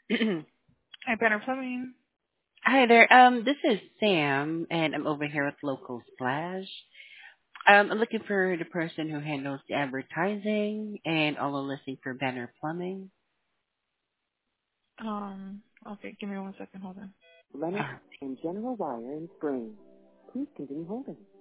Hi, Banner Plumbing. Hi there. This is Sam, and I'm over here with Local Splash. I'm looking for the person who handles the advertising and all the listing for Banner Plumbing. Okay, give me 1 second. Hold on. Uh, Lennox and General Wire in Spring. Please continue holding.